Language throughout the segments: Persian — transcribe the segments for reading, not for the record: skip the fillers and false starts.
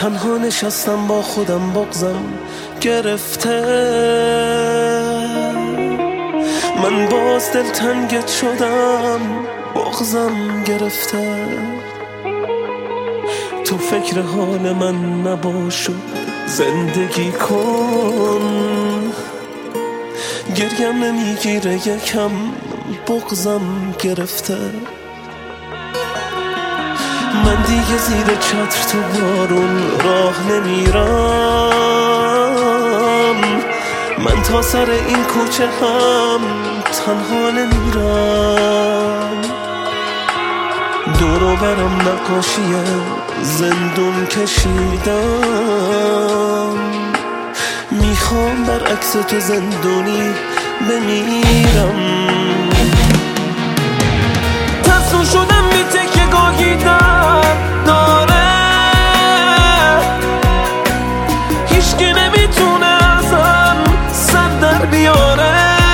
تنها نشستم با خودم بغضم گرفته، من باز دلتنگت شدم بغضم گرفته. تو فکر حال من نباش و زندگی کن، گریم نمیگیره یکم بغضم گرفته. من دیگه زیر چتر تو بارون راه نمیرم، من تا سر این کوچه هم تنها نمیرم. دورو برم نقاشی زندون کشیدم، میخوام برعکس تو زندونی بمیرم. تصمیم شدم بی تکیه گاهی در داره، هیچکی نمیتونه ازم سر در بیاره.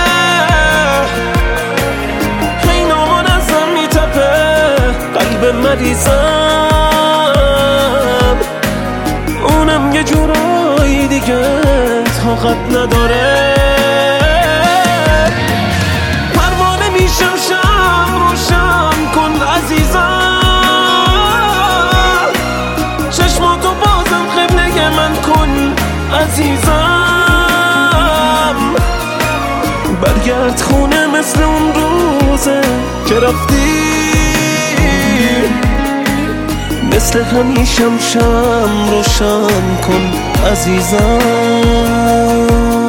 این آمان ازم میتپه قلب مریضم، اونم یه جورایی دیگه طاقت نداره. پروانه میشم شم روشن کن عزیزم، چشماتو بازم قبله من کن عزیزم. برگرد خونه مثل اون روزه که رفتی، مثل همیشم شم روشن کن عزیزم.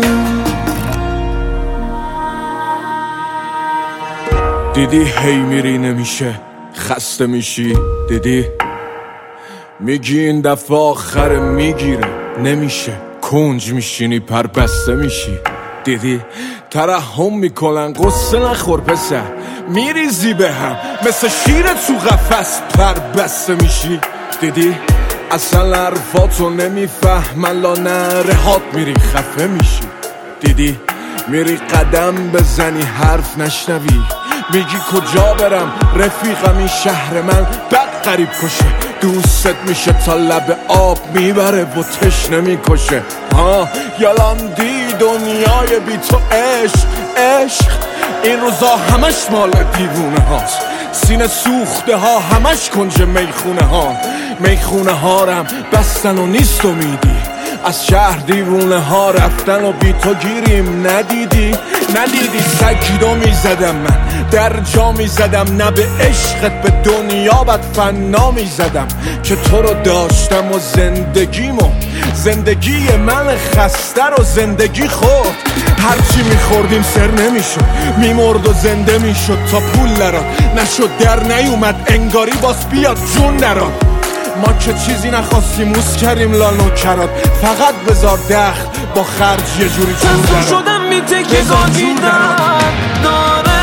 دیدی هی میری نمیشه خسته میشی، دیدی میگی این دفعه آخر میگیره نمیشه، کنج میشینی پر بسته میشی. دیدی ترحم میکنن قصه نخور پسر، میریزی به هم مثل شیر تو قفس پر بسته میشی. دیدی اصلا حرفاتو نمیفهمن لا نرهات میری خفه میشی. دیدی میری قدم بزنی حرف نشنوی، میگی کجا برم رفیقم این شهر من بد قریب کشه، دوست میشه تا لب آب میبره و تشنه میکشه. یالاندی دنیای بی تو عشق عشق، این روزا همش مال دیوونه هاست، سینه سوخته ها همش کنج میخونه ها، میخونه ها رم بستن و نیست امیدی، از شهر دیوونه ها رفتن و بی تو گیریم. ندیدی سگیدو میزدم من در جا میزدم، نه به عشقت به دنیا بد فنا میزدم که تو رو داشتم و زندگی من خسته رو زندگی خورد. هرچی میخوردیم سر نمیشد، میمرد و زنده میشد تا پول نراد نشد در نیومد انگاری باز بیاد جون نراد. ما که چیزی نخواستیم موس کردیم لانو کرد، فقط بذار دخل با خرج یه جوری چون دراد. تصمیم شدم بی تکیه گاهی در داره،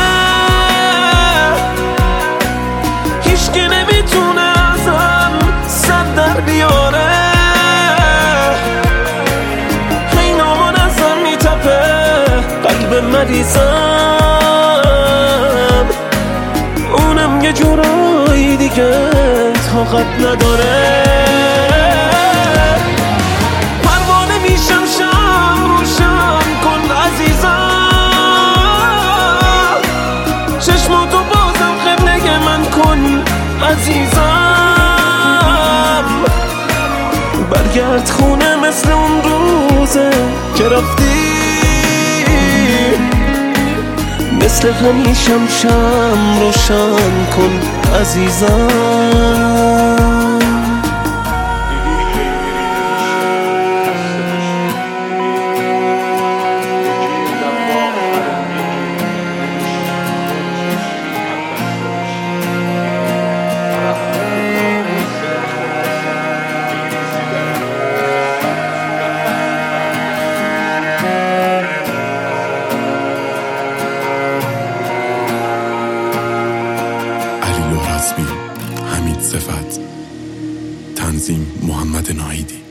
هیچکی نمیتونه ازم سر در بیاره. این آمان ازم میتپه قلب مریضم، اونم یه جورایی دیگه طاقت نداره. پروانه میشم شم روشن کن عزیزم، چشماتو بازم قبله من کن عزیزم. برگرد خونه مثل اون روزه که رفتی، مثل همیشم شم روشن کن عزیزم. حمید صفت، تنظیم محمد ناهیدی.